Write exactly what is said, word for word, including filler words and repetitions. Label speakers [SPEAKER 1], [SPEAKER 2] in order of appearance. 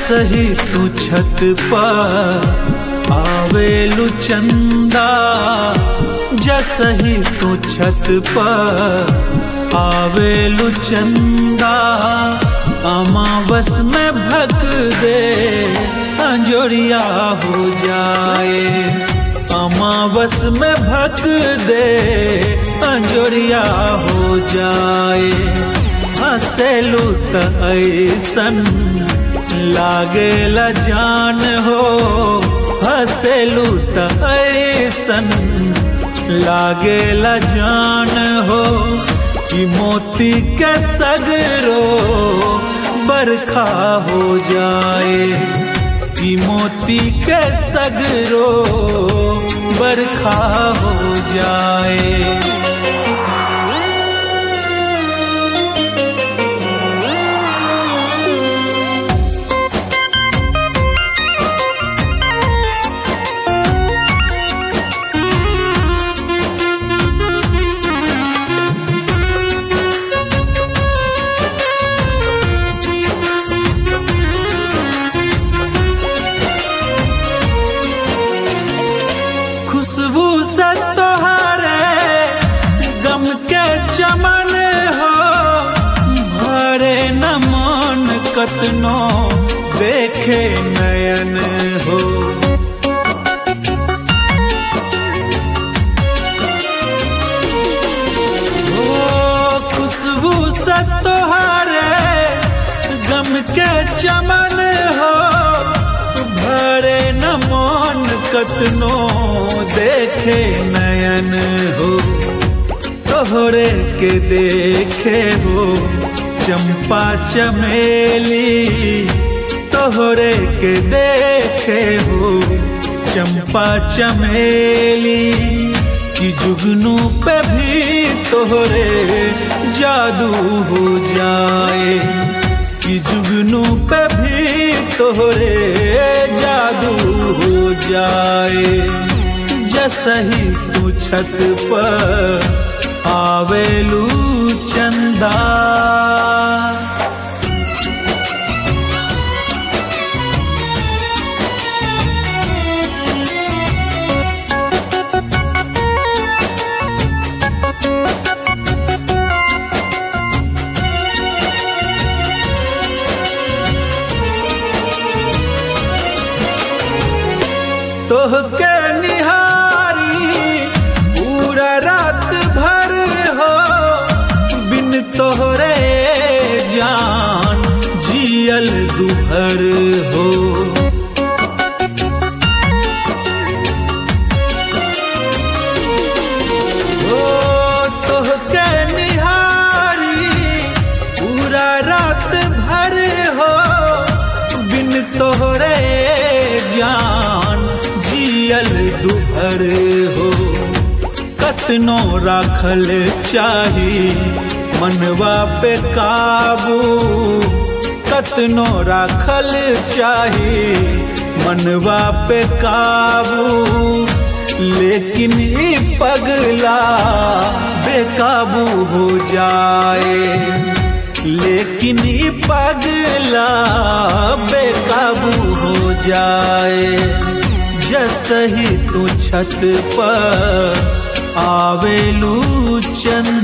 [SPEAKER 1] जसही तू छत पर आवेलु चंदा, जसही तू छत पर आवेलु चंदा, अमावस में भग दे अंजोरिया हो जाए, अमावस में भग दे अंजोरिया हो जाए। हंसेलु त ऐसन लागेला जान हो, हंसेलु त ऐसन लागेला जान हो, कि मोती के सगरो बरखा हो जाए, कि मोती के सगरो बरखा हो जाए। खुशबू से तोहरे गम के चमन हो, भरे न मन कतनो देखे नयन हो। ओ खुशबू से तोहरे गम के चमन हो, भरे न मन कतनो देखे नयन हो। तोहरे के देखे हो चंपा चमेली, तोहरे के देखे हो चंपा चमेली, कि जुगनू पे भी तोहरे जादू हो जाए, कि जुगनू पे भी तोहरे जादू हो जाए। जसही तू छत पर आवेलु चंदा, तोहके निहारी पूरा रात भर हो, बिन तोहरे जान जियल दुभर हो। ओ तोहके निहारी पूरा रात भर हो, बिन तोहरे जान जियल दुभर हो। कतनो राखल चाही मनवा पे काबू, कतनो राखल चाही मनवा पे काबू, लेकिन ई पगला बेकाबू हो जाए, लेकिन ई पगला बेकाबू हो जाए। जसही तू छत पर आवेलु चंदा।